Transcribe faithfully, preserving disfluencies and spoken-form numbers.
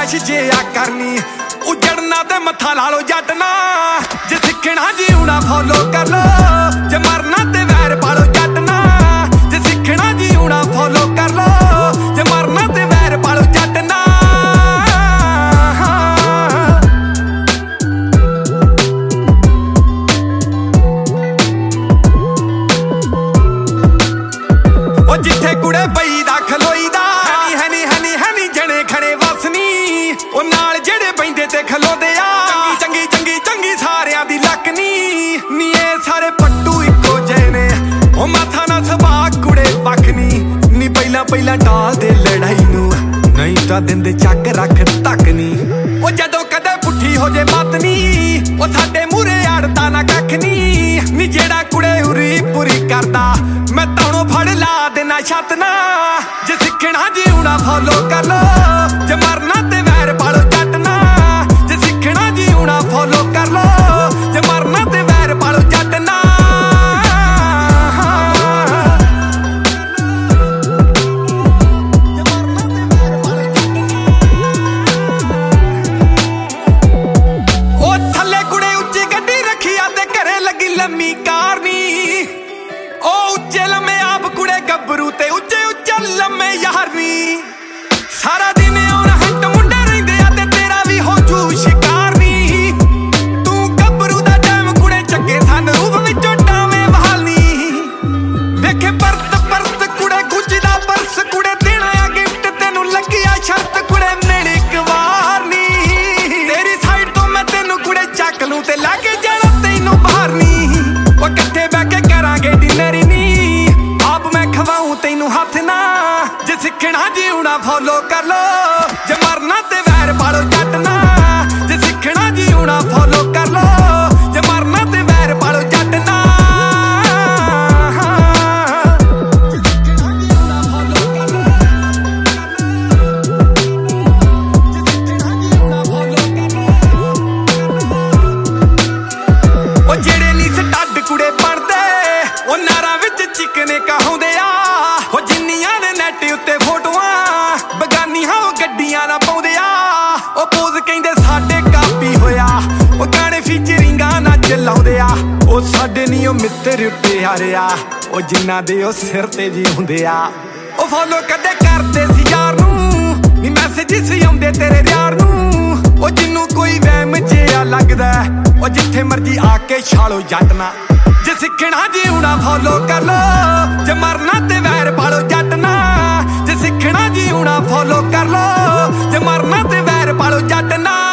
ਐਸ਼ ਜਿਆ ਕਰਨੀ ਉਜੜਨਾ ਤੇ ਮੱਥਾ ਲਾ ਲੋ ਜੱਟ ਨਾ ਜੇ ਸਿੱਖਣਾ ਜੀਉਣਾ ਫੋਲੋ ਕਰ ਲੋ ਜੇ ਮਰਨਾ ਤੇ ਵੈਰ ਪਾਲੋ ਜੱਟ ਨਾ ਜੇ ਸਿੱਖਣਾ ਜੀਉਣਾ ਫੋਲੋ ਕਰ ਲੋ ਜੇ ਮਰਨਾ ਤੇ ਵੈਰ ਪਾਲੋ ਜੱਟ ਨਾ ਉਹ ਜਿੱਥੇ ਕੁੜੇ ਬਈ ਦਾ ਖਲੋਈ ਦਾ ਹੈਨੀ ਹੈਨੀ ਹੈਨੀ ਹੈਨੀ ਜਣੇ ਖਣੇ ਵਸਨੀ ਉਹ ਨਾਲ ਜਿਹੜੇ ਬੈਂਦੇ ਤੇ ਖਲੋਦੇ ਆ ਚੰਗੀ ਚੰਗੀ ਚੰਗੀ ਚੰਗੀ ਸਾਰਿਆਂ ਦੀ ਲੱਕ ਨੀ ਨੀ ਇਹ ਸਾਰੇ ਪੱਟੂ ਇੱਕੋ ਜਿਹੇ ਨੇ ਉਹ ਮਾਥਾ ਨਾ ਸੁਭਾਅ ਕੁੜੇ ਵੱਖ ਨੀ ਨੀ ਪਹਿਲਾਂ ਪਹਿਲਾਂ ਟਾਲ ਦੇ ਲੜਾਈ ਨੂੰ ਨਹੀਂ ਤਾਂ ਦਿੰਦੇ ਚੱਕ ਰੱਖ ਤੱਕ ਨੀ ਉਹ ਜਦੋਂ ਕਦੇ ਪੁੱਠੀ ਹੋ ਜੇ ਮੱਤ ਨੀ ਉਹ ਸਾਡੇ ਮੂਰੇ ਅੜਦਾ ਨਾ ਕੱਖ ਨੀ ਨੀ ਜਿਹੜਾ ਕੁੜੇ ਉਰੀ ਪੂਰੀ ਕਰਦਾ ਮੈਂ ਤਾਣੋਂ ਫੜ ਲਾ ਦੇਣਾ ਛੱਤ ਨਾ ਜੇ ਸਿੱਖਣਾ ਜੀਉਣਾ ਫੋਲੋ ਕਰ ਲੋ ਜੇ ਮਰਨਾ ਤੇ ਵੈਰ ਪਾਲੋ ਜੱਟ ਨਾ ਜੇ ਸਿੱਖਣਾ ਜੀਉਣਾ ਫੋਲੋ ਕਰ ਲੋ ਜੇ ਮਰਨਾ ਤੇ ਵੈਰ ਪਾਲੋ ਜੱਟ ਨਾ ਉਹ ਥੱਲੇ ਕੁੜੇ ਉੱਚੀ ਗੱਡੀ ਰੱਖੀ ਆ ਤੇ ਘਰੇ ਲੱਗੀ ਲੰਮੀ ਕਾਰ ਨੀ ਉਹ ਉੱਚੇ ਲੰਮੇ ਆਪ ਕੁੜੇ ਗੱਭਰੂ ਤੇ ਉੱਚੇ ਉੱਚੇ ਲੰਮੇ ਯਾਰ ਨੀ ਸਾਰਾ ਦਿਨ ਆਉਣ ਹੰਟ ਮੁੰਡੇ ਰਹਿੰਦੇ ਆ ਤੇ ਤੇਰਾ ਵੀ ਹੋ ਜੂ ਸ਼ਿਕਾਰ ਨੀ ਤੂੰ ਗੱਭਰੂ ਦਾ ਟਾਈਮ ਕੁੜੇ ਚੱਕੇ ਸਨ ਰੂਪ ਵਿੱਚੋਂ ਟਾਵੇਂ ਬਹਾਲਨੀ ਵੇਖੇ ਪਰਤ ਪਰਤ ਕੁੜੇ ਗੁੱਜਦਾ ਪਰਸ ਕੁੜੇ ਦੇਣਾ ਆ ਗਿਫਟ ਤੈਨੂੰ ਲੱਗਿਆ ਸ਼ਰਤ ਕੁੜੇ ਨੇੜੇ ਇੱਕ ਵਾਰ ਨੀ ਤੇਰੀ ਸਾਈਡ ਤੋਂ ਮੈਂ ਤੈਨੂੰ ਕੁੜੇ ਚੱਕ ਲੂੰ ਤੇ ਲੱਗ ਜਾਣਾ ਤੈਨੂੰ ਬਾਹਰ ਨੀ ਉਹ ਇਕੱਠੇ ਬਹਿ ਕੇ ਕਰਾਂਗੇ ਡਿਨਰ ਨੀ ਆਪ ਮੈਂ ਖਵਾਉਂ ਤੈਨੂੰ ਹੱਥ ਨਾ ਜੇ ਸਿੱਖਣਾ ਜੀਉਣਾ ਫੋਲੋ ਕਰ ਲੋ ਜੇ ਮਰਨਾ ਤੇ ਵੈਰ ਪਾਲੋ ਜੱਟ ਨਾ ਜੇ ਸਿੱਖਣਾ ਜੀਉਣਾ ਫੋਲੋ ਕਰ ਲੋ ਜੇ ਮਰਨਾ ਤੇ ਵੈਰ ਪਾਲੋ ਜੱਟ ਨਾ ਉਹ ਜਿਹੜੇ ਨੀ ਸਟੱਡ ਕੁੜੇ ਬਣਦੇ ਉਹ ਨਾਰਾਂ ਵਿੱਚ ਚਿਕਨੇ ਕਹਾਉਂਦੇ ਆ ਉਹ ਜਿੰਨੀਆਂ ਨੇ ਨੈਟ ਉੱਤੇ ਫੋਟੋਆਂ ਬਗਾਨੀਆਂ ਉਹ ਗੱਡੀਆਂ ਨਾ ਪਾਉਂਦੇ ਆ ਉਹ ਪੋਜ਼ ਕਹਿੰਦੇ ਸਾਡੇ ਕਾਪੀ ਹੋਇਆ ਉਹ ਗਾਣੇ ਫੀਚਰਿੰਗਾਂ ਨਾ ਚਲਾਉਂਦੇ ਆ ਉਹ ਸਾਡੇ ਨਹੀਂ ਉਹ ਮਿੱਤਰ ਪਿਆਰੇ ਆ ਉਹ ਜਿਨ੍ਹਾਂ ਦੇ ਉਹ ਸਿਰ ਤੇ ਜੀ ਹੁੰਦੇ ਆ ਉਹ ਫੋਲੋ ਕਦੇ ਕਰਦੇ ਸੀ ਯਾਰ ਨੂੰ ਨੀ ਮੈਸੇਜਿਸ ਆਉਂਦੇ ਤੇਰੇ ਯਾਰ ਨੂੰ ਉਹ ਜਿੰਨੂੰ ਕੋਈ ਵਹਿਮ ਜਿਹਾ ਲੱਗਦਾ ਉਹ ਜਿੱਥੇ ਮਰਜੀ ਆ ਕੇ ਛਾਲੋ ਜੱਟ ਨਾ ਜੇ ਸਿੱਖਣਾ ਜੀਉਣਾ ਫੋਲੋ ਕਰ ਲੋ ਜੇ ਮਰਨਾ ਤੇ ਵੈਰ ਪਾਲੋ ਜੱਟ ਨਾ ਜੇ ਸਿੱਖਣਾ ਜੀਉਣਾ ਫੋਲੋ ਕਰ ਲੋ ਜੇ ਮਰਨਾ ਤੇ ਵੈਰ ਪਾਲੋ ਜੱਟ ਨਾ